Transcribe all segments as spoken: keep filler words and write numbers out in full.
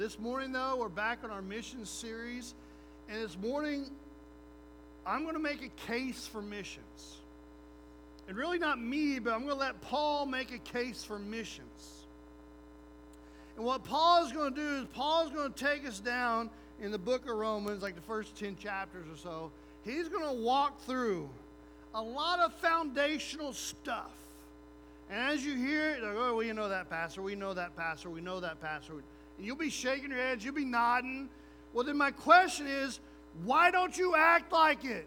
This morning, though, we're back on our mission series, and this morning, I'm going to make a case for missions. And really not me, but I'm going to let Paul make a case for missions. And what Paul is going to do is Paul is going to take us down in the book of Romans, like the first ten chapters or so. He's going to walk through a lot of foundational stuff. And as you hear it, like, oh, we know that, Pastor. We know that, Pastor. We know that, Pastor. And you'll be shaking your heads. You'll be nodding. Well, then my question is, why don't you act like it?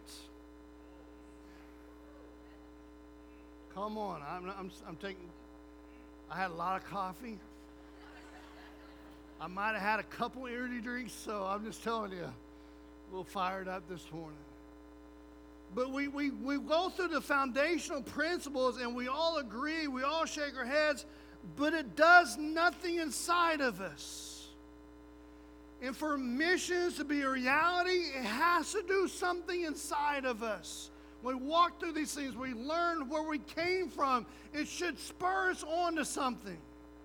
Come on. I'm, I'm, I'm taking, I had a lot of coffee. I might have had a couple energy drinks, so I'm just telling you, a little fired up this morning. But we, we, we go through the foundational principles, and we all agree, we all shake our heads, but it does nothing inside of us. And for missions to be a reality, it has to do something inside of us. When we walk through these things, we learn where we came from. It should spur us on to something.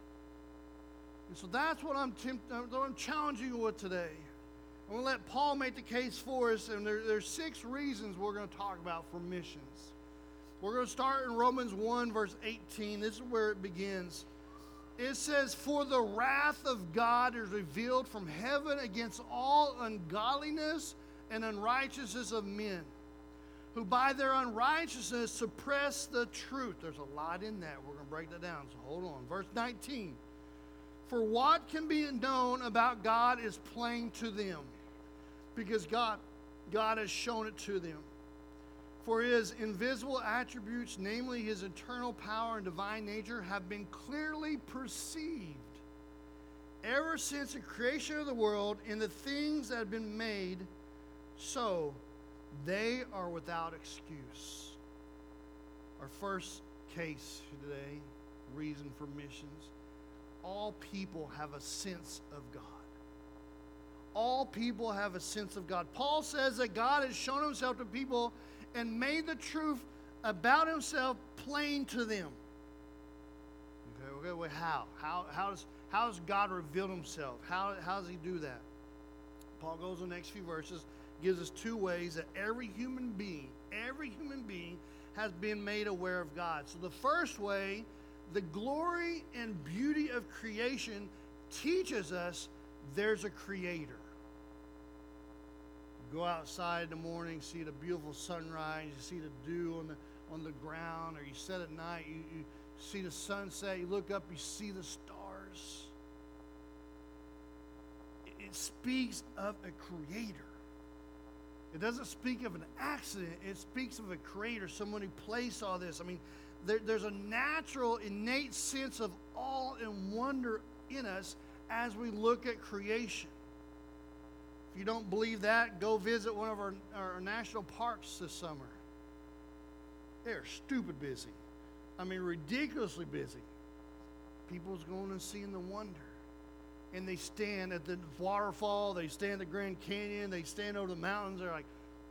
And so that's what I'm, tempt- what I'm challenging you with today. I'm going to let Paul make the case for us, and there, there's six reasons we're going to talk about for missions. We're going to start in Romans one, verse eighteen. This is where it begins. It says, "For the wrath of God is revealed from heaven against all ungodliness and unrighteousness of men, who by their unrighteousness suppress the truth." There's a lot in that. We're going to break that down, so hold on. Verse nineteen. "For what can be known about God is plain to them, because God, God has shown it to them. For his invisible attributes, namely his eternal power and divine nature, have been clearly perceived ever since the creation of the world in the things that have been made, so they are without excuse." Our first case today, reason for missions. All people have a sense of God. All people have a sense of God. Paul says that God has shown himself to people and made the truth about himself plain to them. Okay, okay, well, how? How, how, does, how does God reveal himself? How, how does he do that? Paul goes in the next few verses, gives us two ways that every human being, every human being has been made aware of God. So the first way, the glory and beauty of creation teaches us there's a creator. You go outside in the morning, see the beautiful sunrise, you see the dew on the on the ground, or you sit at night, you, you see the sunset, you look up, you see the stars. It, it speaks of a creator. It doesn't speak of an accident, it speaks of a creator, someone who placed all this. I mean, There, there's a natural, innate sense of awe and wonder in us as we look at creation. If you don't believe that, go visit one of our, our national parks this summer. They're stupid busy. I mean, ridiculously busy. People's going and seeing the wonder. And they stand at the waterfall, they stand at the Grand Canyon, they stand over the mountains, they're like,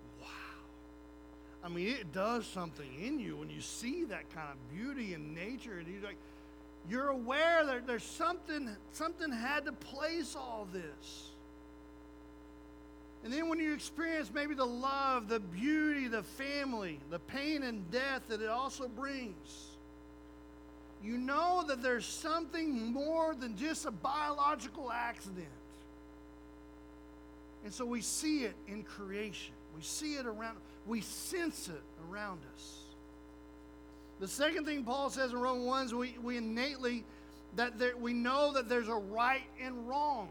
I mean, it does something in you when you see that kind of beauty and nature, and you're like, you're aware that there's something, something had to place all this. And then when you experience maybe the love, the beauty, the family, the pain and death that it also brings, you know that there's something more than just a biological accident. And so we see it in creation. We see it around, we sense it around us. The second thing Paul says in Romans one is we, we innately, that there, we know that there's a right and wrong.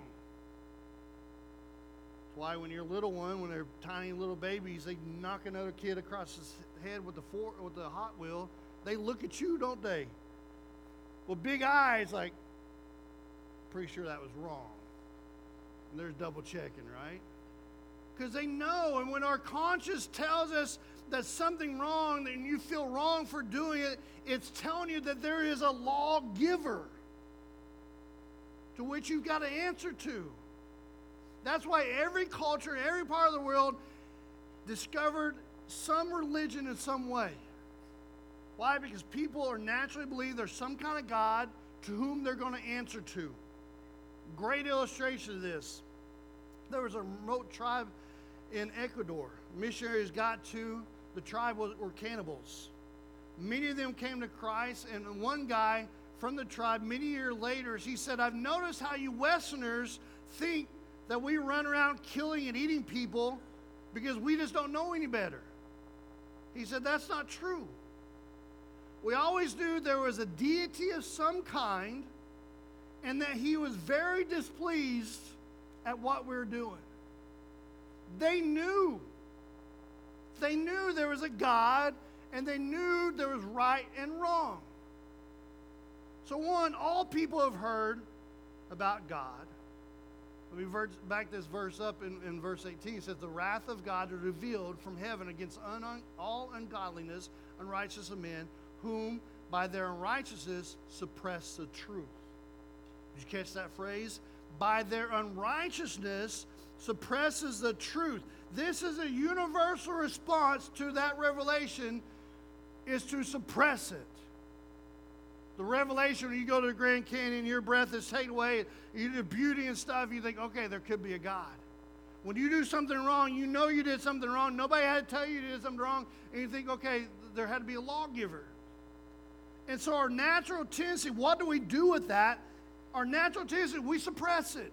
That's why when you're a little one, when they're tiny little babies, they knock another kid across his head with the, for, with the Hot Wheel. They look at you, don't they? Well, big eyes, like, pretty sure that was wrong. And there's double checking, right? Because they know, and when our conscience tells us that something wrong and you feel wrong for doing it, it's telling you that there is a lawgiver to which you've got to answer to. That's why every culture in every part of the world discovered some religion in some way. Why? Because people are naturally believe there's some kind of God to whom they're going to answer to. Great illustration of this. There was a remote tribe in Ecuador. Missionaries got to, the tribe was, were cannibals. Many of them came to Christ, and one guy from the tribe, many years later, he said, I've noticed how you Westerners think that we run around killing and eating people because we just don't know any better. He said, that's not true. We always knew there was a deity of some kind and that he was very displeased at what we were doing. They knew. They knew there was a God, and they knew there was right and wrong. So one, all people have heard about God. Let me verse, back this verse up in, in verse eighteen. It says, the wrath of God is revealed from heaven against un, un, all ungodliness, unrighteousness of men, whom by their unrighteousness suppress the truth. Did you catch that phrase? By their unrighteousness suppresses the truth. This is a universal response to that revelation, is to suppress it. The revelation, when you go to the Grand Canyon, your breath is taken away, you do beauty and stuff, you think, okay, there could be a God. When you do something wrong, you know you did something wrong, nobody had to tell you you did something wrong, and you think, okay, there had to be a lawgiver. And so our natural tendency, what do we do with that? Our natural tendency, we suppress it.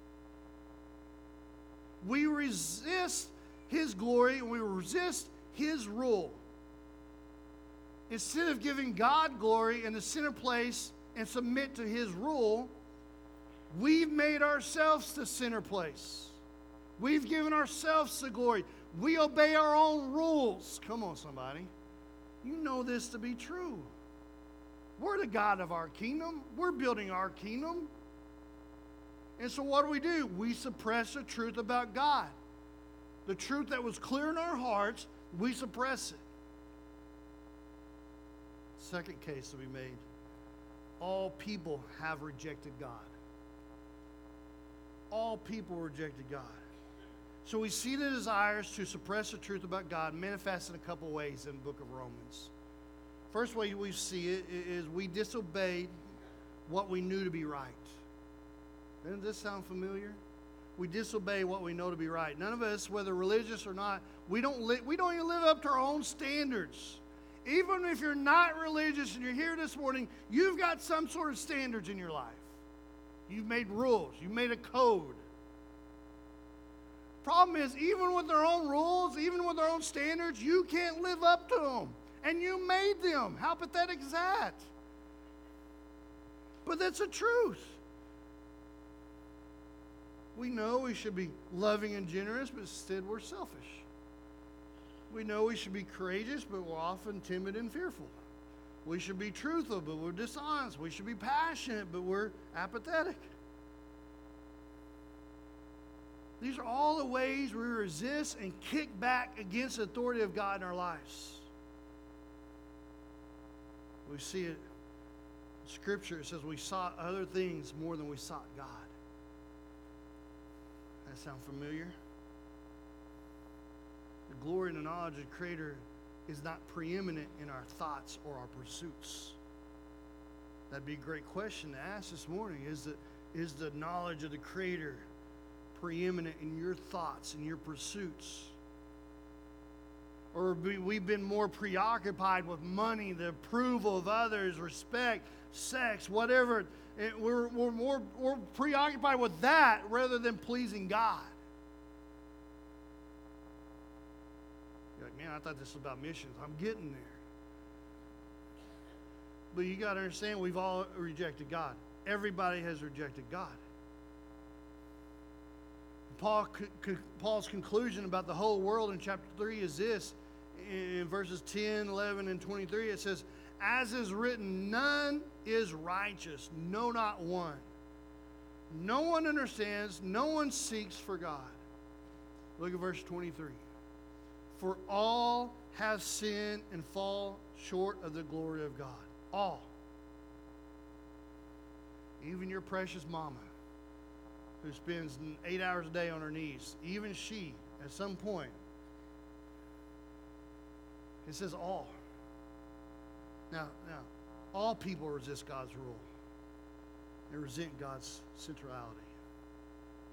We resist his glory and we resist his rule. Instead of giving God glory in the center place and submit to his rule, we've made ourselves the center place. We've given ourselves the glory. We obey our own rules. Come on, somebody. You know this to be true. We're the God of our kingdom. We're building our kingdom. And so what do we do? We suppress the truth about God. The truth that was clear in our hearts, we suppress it. Second case that we made. All people have rejected God. All people rejected God. So we see the desires to suppress the truth about God manifest in a couple ways in the book of Romans. First way we see it is we disobeyed what we knew to be right. Doesn't this sound familiar? We disobey what we know to be right. None of us, whether religious or not, we don't li- we don't even live up to our own standards. Even if you're not religious and you're here this morning, you've got some sort of standards in your life. You've made rules. You've made a code. Problem is, even with their own rules, even with their own standards, you can't live up to them. And you made them. How pathetic is that? But that's the truth. We know we should be loving and generous, but instead we're selfish. We know we should be courageous, but we're often timid and fearful. We should be truthful, but we're dishonest. We should be passionate, but we're apathetic. These are all the ways we resist and kick back against the authority of God in our lives. We see it in Scripture. It says we sought other things more than we sought God. That sound familiar? The glory and the knowledge of the Creator is not preeminent in our thoughts or our pursuits. That'd be a great question to ask this morning. Is the, is the knowledge of the Creator preeminent in your thoughts and your pursuits? Or we've been more preoccupied with money, the approval of others, respect, sex, whatever. We're, we're more we're preoccupied with that rather than pleasing God. You're like, man, I thought this was about missions. I'm getting there. But you got to understand, we've all rejected God. Everybody has rejected God. Paul, Paul's conclusion about the whole world in chapter three is this. In verses ten, eleven, and twenty-three, it says, as is written, none is righteous, no, not one. No one understands, no one seeks for God. Look at verse twenty-three. For all have sinned and fall short of the glory of God. All. Even your precious mama, who spends eight hours a day on her knees, even she, at some point, it says all. Now, now, all people resist God's rule and resent God's centrality.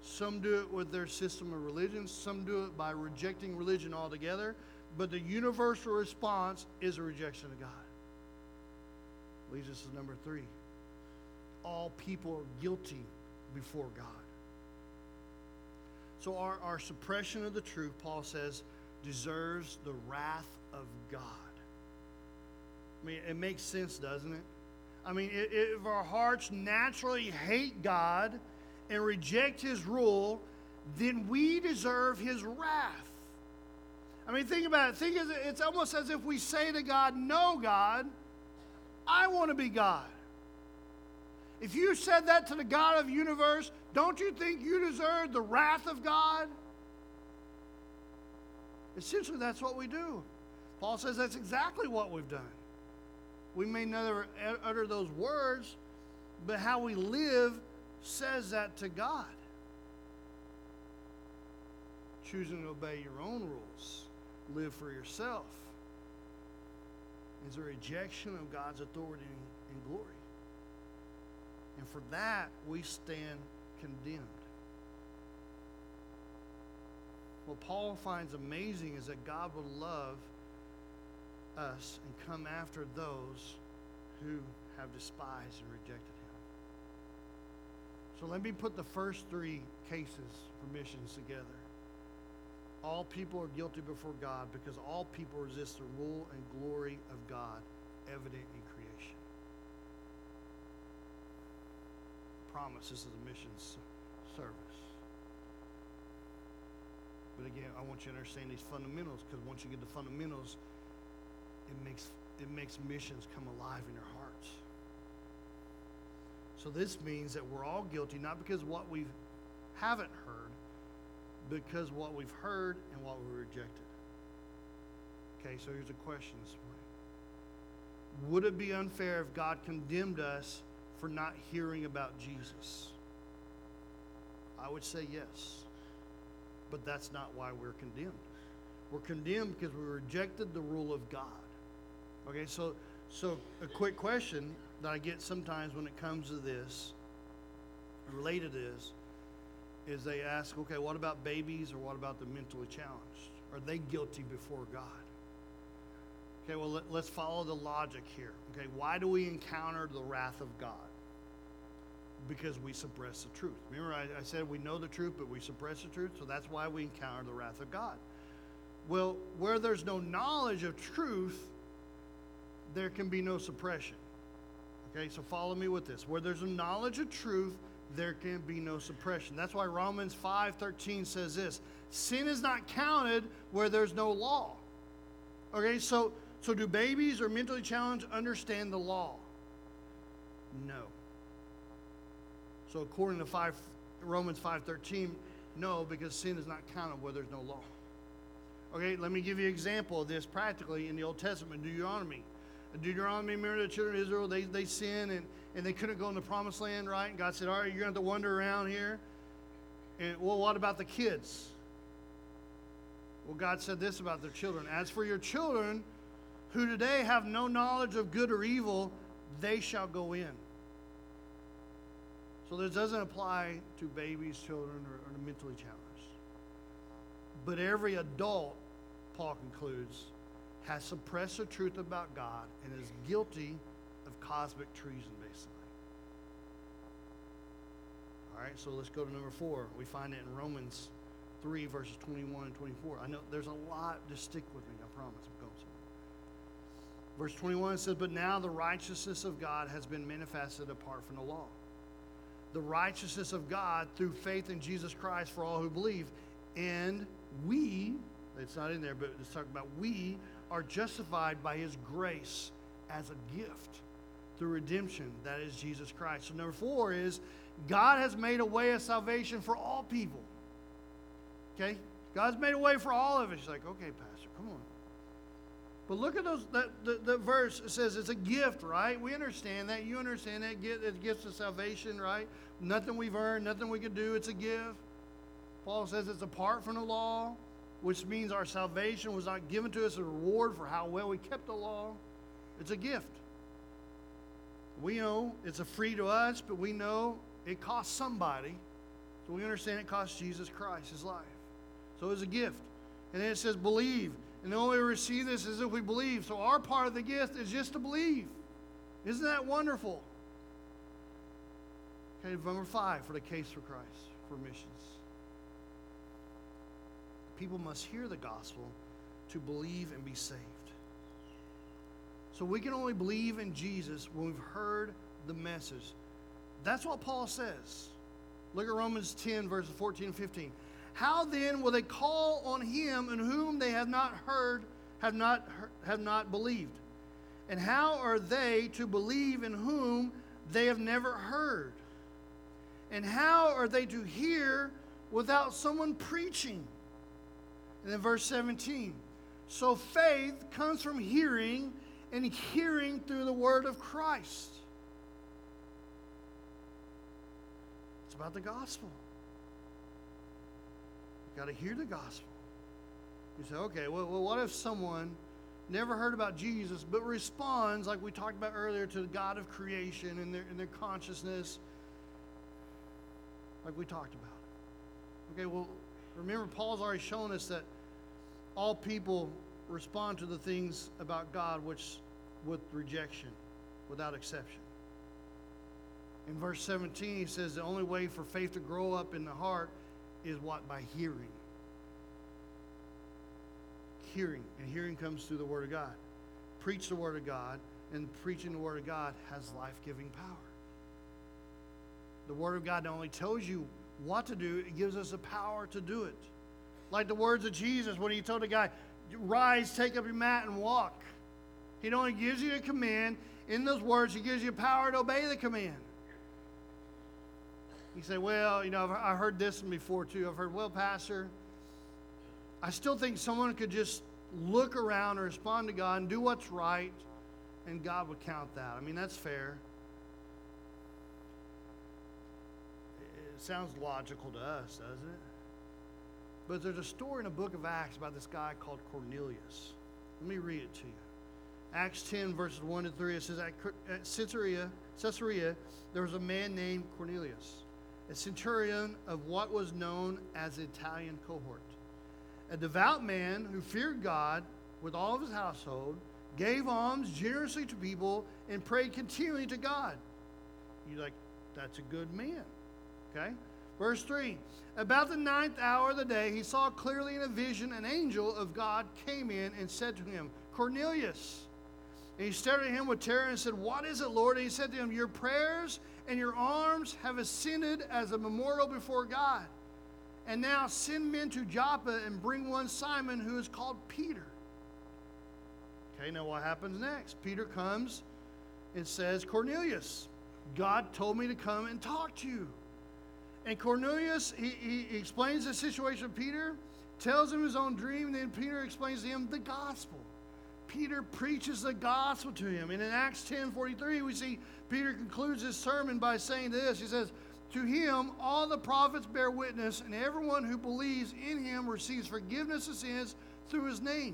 Some do it with their system of religion. Some do it by rejecting religion altogether. But the universal response is a rejection of God. Leads us to number three. All people are guilty before God. So our, our suppression of the truth, Paul says, deserves the wrath of God. I mean, it makes sense, doesn't it? I mean, if our hearts naturally hate God and reject His rule, then we deserve His wrath. I mean, think about it. Think of it. It's almost as if we say to God, no, God, I want to be God. If you said that to the God of the universe, don't you think you deserve the wrath of God? Essentially, that's what we do. Paul says that's exactly what we've done. We may never utter those words, but how we live says that to God. Choosing to obey your own rules, live for yourself, is a rejection of God's authority and glory. And for that, we stand condemned. What Paul finds amazing is that God would love us and come after those who have despised and rejected Him. So let me put the first three cases for missions together. All people are guilty before God because all people resist the rule and glory of God evident in creation. Promise this is a missions service. But again, I want you to understand these fundamentals, because once you get the fundamentals, it makes it makes missions come alive in your hearts. So this means that we're all guilty, not because of what we haven't heard, because what we've heard and what we rejected. Okay, so here's a question this morning. Would it be unfair if God condemned us for not hearing about Jesus? I would say yes. But that's not why we're condemned. We're condemned because we rejected the rule of God. Okay, so so a quick question that I get sometimes when it comes to this, related to this, is they ask, okay, what about babies or what about the mentally challenged? Are they guilty before God? Okay, well, let, let's follow the logic here. Okay, why do we encounter the wrath of God? Because we suppress the truth. Remember, I, I said we know the truth, but we suppress the truth, so that's why we encounter the wrath of God. Well, where there's no knowledge of truth, there can be no suppression. Okay, so follow me with this. Where there's a knowledge of truth, there can be no suppression. That's why Romans five thirteen says this: sin is not counted where there's no law. Okay, so so do babies or mentally challenged understand the law? No. So according to five, Romans five thirteen, no, because sin is not counted where there's no law. Okay, let me give you an example of this practically in the Old Testament, Deuteronomy. Deuteronomy, remember the children of Israel, they, they sinned and, and they couldn't go in the promised land, right? And God said, all right, you're going to have to wander around here. And, well, what about the kids? Well, God said this about their children. As for your children, who today have no knowledge of good or evil, they shall go in. So this doesn't apply to babies, children, or, or the mentally challenged. But every adult, Paul concludes, has suppressed the truth about God and is guilty of cosmic treason, basically. All right, so let's go to number four. We find it in Romans three, verses twenty-one and twenty-four. I know there's a lot. Just stick with me, I promise. I'm going somewhere. Verse twenty-one says, but now the righteousness of God has been manifested apart from the law. The righteousness of God through faith in Jesus Christ for all who believe. And we, it's not in there, but it's talking about we are justified by His grace as a gift through redemption, that is Jesus Christ. So number four is God has made a way of salvation for all people. Okay? God's made a way for all of us. He's like, okay, Pastor, come on. But look at those. That the, the verse, it says it's a gift, right? We understand that. You understand that. It's gifts of salvation, right? Nothing we've earned, nothing we can do. It's a gift. Paul says it's apart from the law, which means our salvation was not given to us as a reward for how well we kept the law. It's a gift. We know it's a free to us, but we know it costs somebody So we understand it cost Jesus Christ his life. So it was a gift. And then it says believe. And the only way we receive this is if we believe. So our part of the gift is just to believe. Isn't that wonderful? Okay, number five for the case for Christ, for missions. People must hear the gospel to believe and be saved. So we can only believe in Jesus when we've heard the message. That's what Paul says. Look at Romans ten, verses fourteen and fifteen. How then will they call on him in whom they have not heard, have not have not believed? And how are they to believe in whom they have never heard? And how are they to hear without someone preaching? And then verse seventeen. So faith comes from hearing, and hearing through the word of Christ. It's about the gospel. You've got to hear the gospel. You say, okay, well, well, what if someone never heard about Jesus, but responds, like we talked about earlier, to the God of creation and their, and their consciousness, like we talked about? Okay, well, remember, Paul's already shown us that all people respond to the things about God which with rejection, without exception. In verse seventeen, he says the only way for faith to grow up in the heart is what? By hearing. Hearing. And hearing comes through the Word of God. Preach the Word of God, and preaching the Word of God has life-giving power. The Word of God not only tells you what to do, it gives us the power to do it. Like the words of Jesus when he told the guy, rise, take up your mat, and walk. He not only gives you a command, in those words, he gives you power to obey the command. You say, well, you know, I've, I've heard this one before too. I've heard, well, Pastor, I still think someone could just look around and respond to God and do what's right, and God would count that. I mean, that's fair. It sounds logical to us, doesn't it? But there's a story in the book of Acts about this guy called Cornelius. Let me read it to you. Acts ten, verses one to three, it says, at Caesarea, Caesarea, there was a man named Cornelius, a centurion of what was known as the Italian cohort, a devout man who feared God with all of his household, gave alms generously to people, and prayed continually to God. You're like, that's a good man. Okay? Verse three, about the ninth hour of the day, he saw clearly in a vision an angel of God came in and said to him, Cornelius. And he stared at him with terror and said, what is it, Lord? And he said to him, your prayers and your alms have ascended as a memorial before God. And now send men to Joppa and bring one Simon who is called Peter. Okay, now what happens next? Peter comes and says, Cornelius, God told me to come and talk to you. And Cornelius, he, he explains the situation to Peter, tells him his own dream, and then Peter explains to him the gospel. Peter preaches the gospel to him. And in Acts ten forty-three, we see Peter concludes his sermon by saying this. He says, to him all the prophets bear witness, and everyone who believes in him receives forgiveness of sins through his name.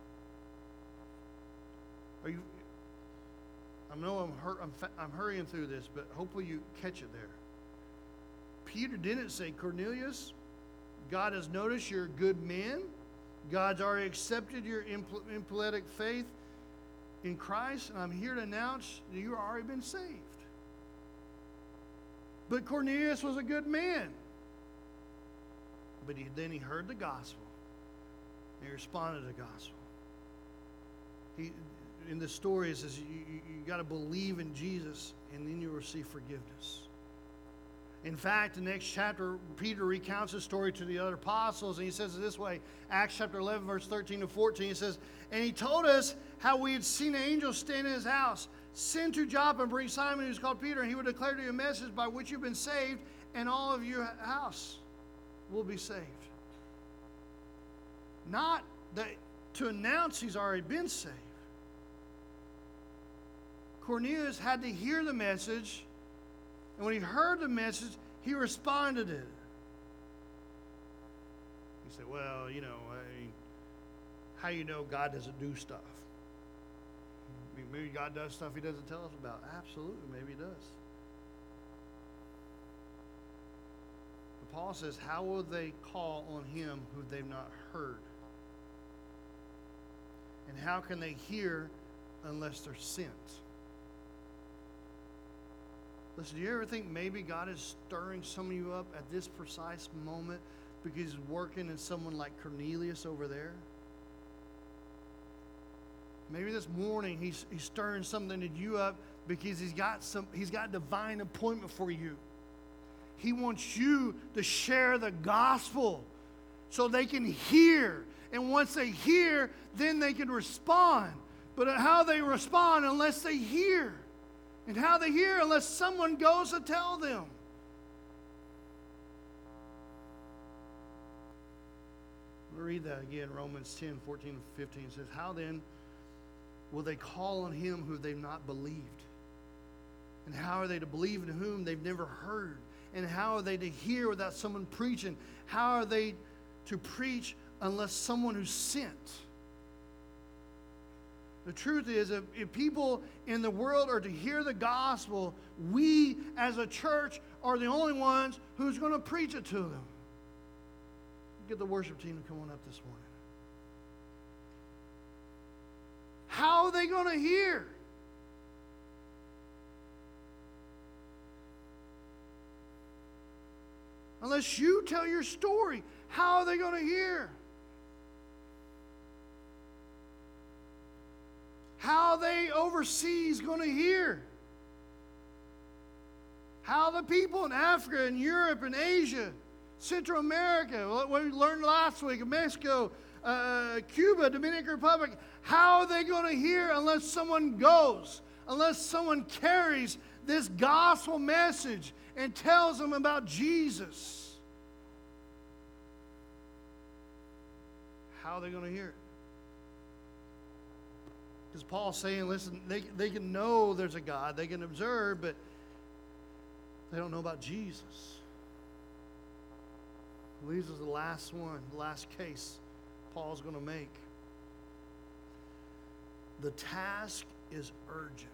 Are you? I know I'm, hur- I'm, fa- I'm hurrying through this, but hopefully you catch it there. Peter didn't say, Cornelius, God has noticed you're a good man. God's already accepted your impolitic faith in Christ, and I'm here to announce that you've already been saved. But Cornelius was a good man. But he, then he heard the gospel, and he responded to the gospel. He, in the story, it says you, you, you got to believe in Jesus, and then you'll receive forgiveness. In fact, the next chapter, Peter recounts the story to the other apostles, and he says it this way, Acts chapter eleven, verse thirteen to fourteen, he says, and he told us how we had seen an angel stand in his house. Send to Joppa and bring Simon, who's called Peter, and he will declare to you a message by which you've been saved, and all of your house will be saved. Not that to announce he's already been saved. Cornelius had to hear the message, and when he heard the message, he responded to it. He said, well, you know, I mean, how you know God doesn't do stuff? I mean, maybe God does stuff he doesn't tell us about. Absolutely, maybe he does. But Paul says, how will they call on him who they've not heard? And how can they hear unless they're sent? Listen, do you ever think maybe God is stirring some of you up at this precise moment because he's working in someone like Cornelius over there? Maybe this morning he's, he's stirring something in you up because he's got some he's got divine appointment for you. He wants you to share the gospel so they can hear. And once they hear, then they can respond. But how they respond unless they hear. And how they hear unless someone goes to tell them. I'll read that again. Romans ten, fourteen, and fifteen says, how then will they call on him who they've not believed? And how are they to believe in whom they've never heard? And how are they to hear without someone preaching? How are they to preach unless someone who's sent? The truth is, if, if people in the world are to hear the gospel, we as a church are the only ones who's going to preach it to them. Get the worship team to come on up this morning. How are they going to hear? Unless you tell your story, how are they going to hear? How are they overseas going to hear? How are the people in Africa and Europe and Asia, Central America, what we learned last week, Mexico, uh, Cuba, Dominican Republic, how are they going to hear unless someone goes, unless someone carries this gospel message and tells them about Jesus? How are they going to hear it? Because Paul's saying, listen, they, they can know there's a God, they can observe, but they don't know about Jesus. This is the last one, the last case Paul's going to make. The task is urgent.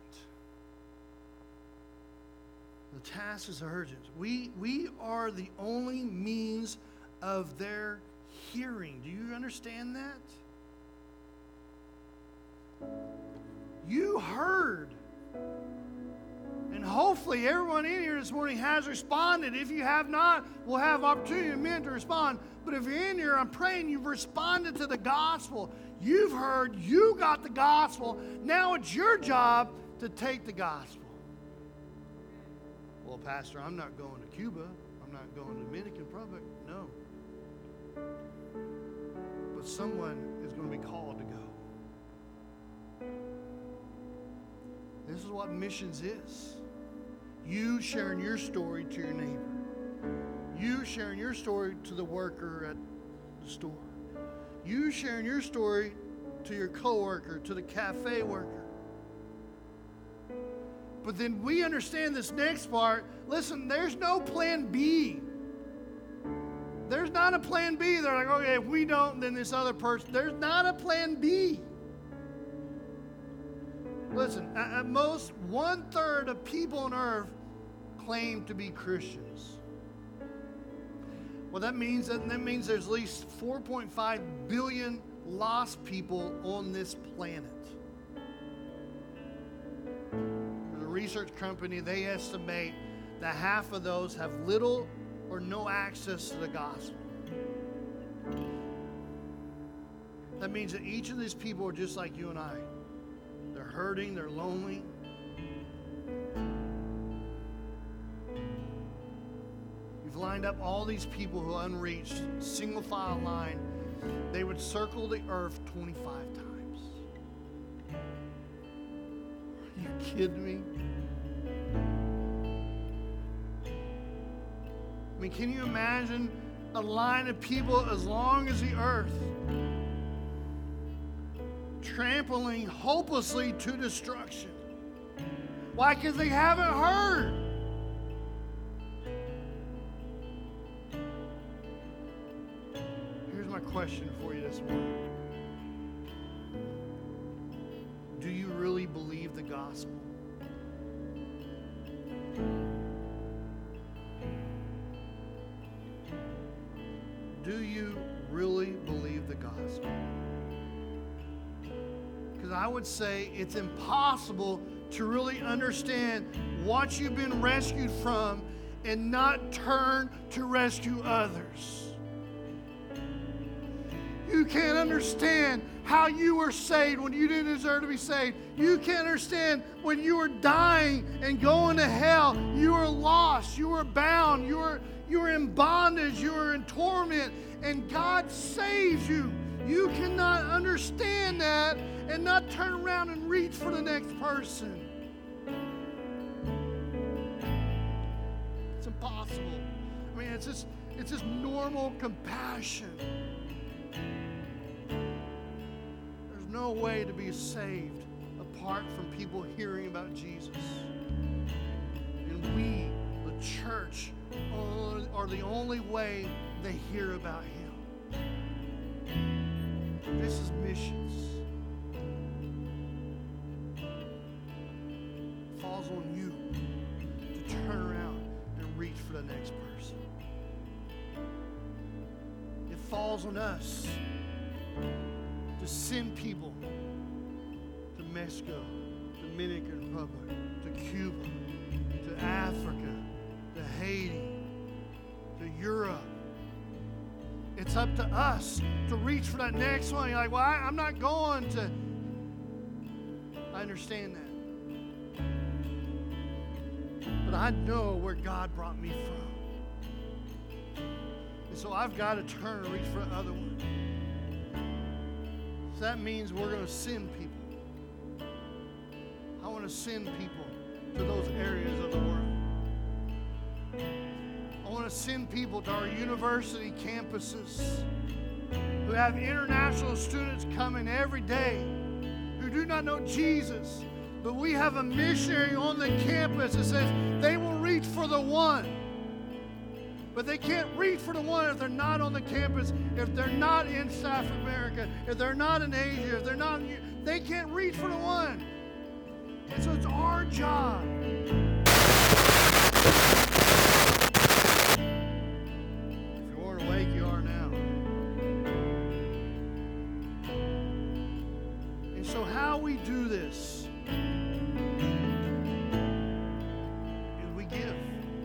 The task is urgent. We, we are the only means of their hearing. Do you understand that? You heard. And hopefully everyone in here this morning has responded. If you have not, we'll have opportunity in a minute to respond. But if you're in here, I'm praying you've responded to the gospel. You've heard, you got the gospel. Now it's your job to take the gospel. Well, Pastor, I'm not going to Cuba. I'm not going to Dominican Republic. No. But someone is going to be called to go. This is what missions is. You sharing your story to your neighbor. You sharing your story to the worker at the store. You sharing your story to your coworker, to the cafe worker. But then we understand this next part. Listen, there's no plan B. There's not a plan B. They're like, okay, if we don't, then this other person. There's not a plan B. Listen, at, at most, one third of people on earth claim to be Christians. Well, that means that, that means there's at least four point five billion lost people on this planet. There's a research company, they estimate that half of those have little or no access to the gospel. That means that each of these people are just like you and I. They're hurting, they're lonely. You've lined up all these people who are unreached, single file line. They would circle the earth twenty-five times. Are you kidding me? I mean, can you imagine a line of people as long as the earth, trampling hopelessly to destruction? Why? Because they haven't heard. Here's my question for you this morning. Do you really believe the gospel? do you really believe the gospel? Because I would say it's impossible to really understand what you've been rescued from and not turn to rescue others. You can't understand how you were saved when you didn't deserve to be saved. You can't understand when you were dying and going to hell. You were lost. You were bound. You were, you were in bondage. You were in torment. And God saves you. You cannot understand that and not turn around and reach for the next person. It's impossible. I mean, it's just, it's just normal compassion. There's no way to be saved apart from people hearing about Jesus. And we, the church, are, are the only way they hear about Him. This is missions. It falls on you to turn around and reach for the next person. It falls on us to send people to Mexico, Dominican Republic, to Cuba, to Africa, to Haiti, to Europe. It's up to us to reach for that next one. You're like, well, I, I'm not going to. I understand that. But I know where God brought me from. And so I've got to turn and reach for the other one. So that means we're going to send people. I want to send people to those areas of the world. I want to send people to our university campuses who have international students coming every day who do not know Jesus. But we have a missionary on the campus that says they will reach for the one. But they can't reach for the one if they're not on the campus, if they're not in South America, if they're not in Asia, if they're not in, they can't reach for the one. And so it's our job. If you weren't awake, you are now. And so how we do this is we give.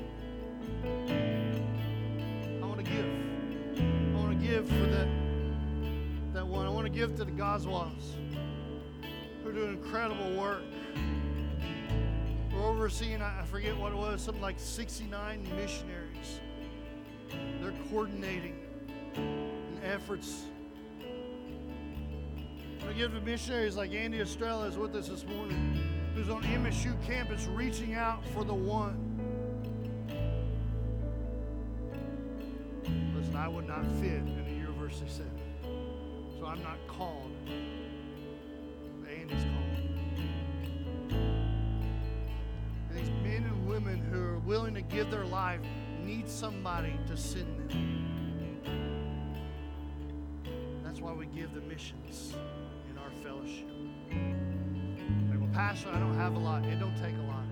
I want to give. I want to give for that, that one. I want to give to the Goswas who are doing incredible work. We're overseeing, I forget what it was, something like sixty-nine missionaries. They're coordinating in efforts. I give to missionaries like Andy Estrella is with us this morning, who's on M S U campus reaching out for the one. Listen, I would not fit in a university setting, so I'm not called. Andy's called. These men and women who are willing to give their life need somebody to send them. That's why we give the missions in our fellowship. Like, well, Pastor, I don't have a lot. It don't take a lot.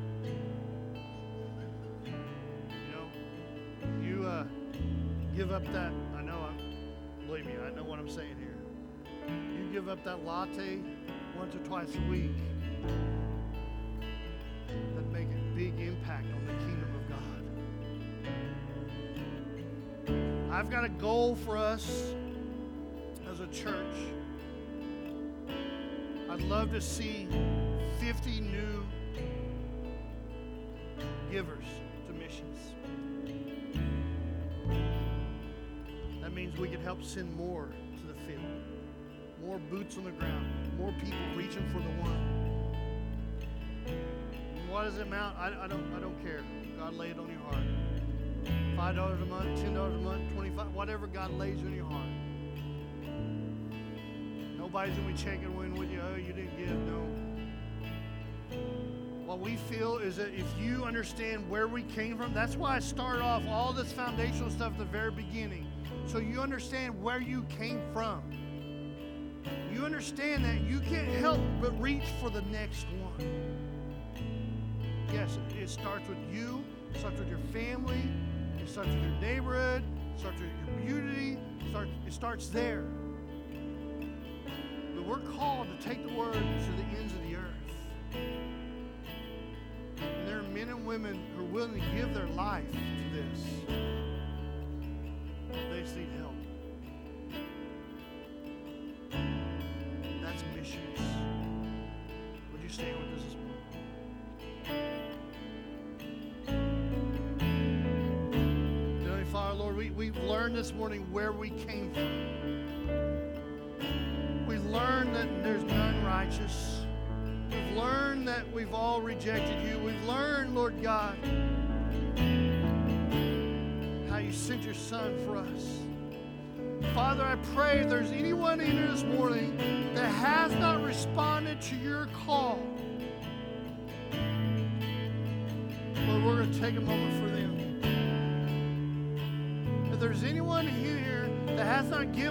You know, you uh, give up that, I know, I'm, believe me, I know what I'm saying here. You give up that latte once or twice a week, that make a big impact on the kingdom of God. I've got a goal for us as a church. I'd love to see fifty new givers to missions. That means we can help send more to the field, more boots on the ground, more people reaching for the one. What does it amount? I, I don't I don't care. God lay it on your heart. Five dollars a month, ten dollars a month, twenty-five, whatever God lays on your heart. Nobody's gonna be checking in with you. Oh, you didn't give. No. What we feel is that if you understand where we came from, that's why I started off all this foundational stuff at the very beginning. So you understand where you came from. You understand that you can't help but reach for the next one. Yes, it, it starts with you, it starts with your family, it starts with your neighborhood, it starts with your community, starts there. But we're called to take the word to the ends of the earth. And there are men and women who are willing to give their life to this. They just need help. That's missions. Would you stand with us this morning? Heavenly Father, Lord, we, we've learned this morning where we came from. We've learned that there's none righteous. We've learned that we've all rejected you. We've learned, Lord God, how you sent your Son for us. Father, I pray if there's anyone in here this morning that has not responded to your call, Lord, we're going to take a moment for them. If there's anyone here that has not given